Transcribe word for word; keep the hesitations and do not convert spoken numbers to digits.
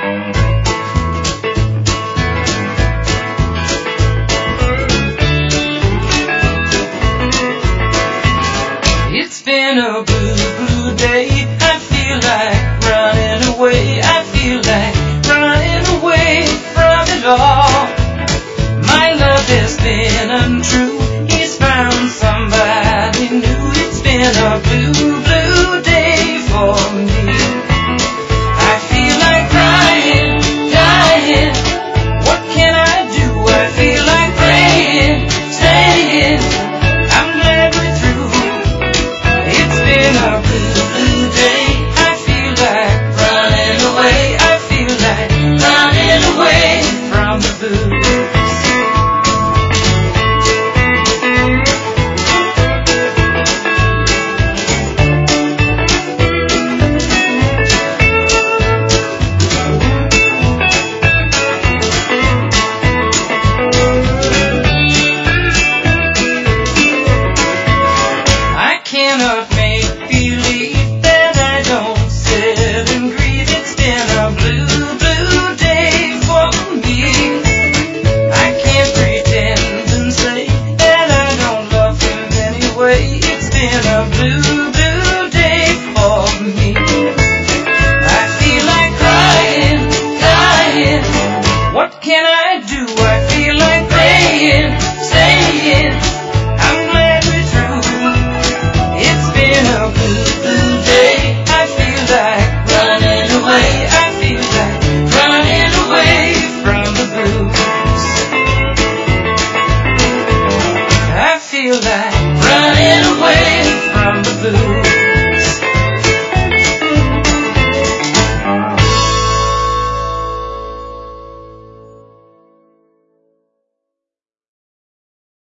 It's been a blue, blue day. I feel like running away. I feel like running away from it all. My love has been untrue. He's found somebody new. It's been a blue, blue day for me. I feel like crying, dying. What can I do? I feel like praying, staying. I'm glad we're through. It's been a blue, blue day. I feel like running away. I feel like running away from the blues. I cannot make believe that I don't sit and grieve. It's been a blue, blue day for me. I can't pretend and say that I don't love him anyway. It's been a blue, blue day for me. I feel like crying, dying. What can I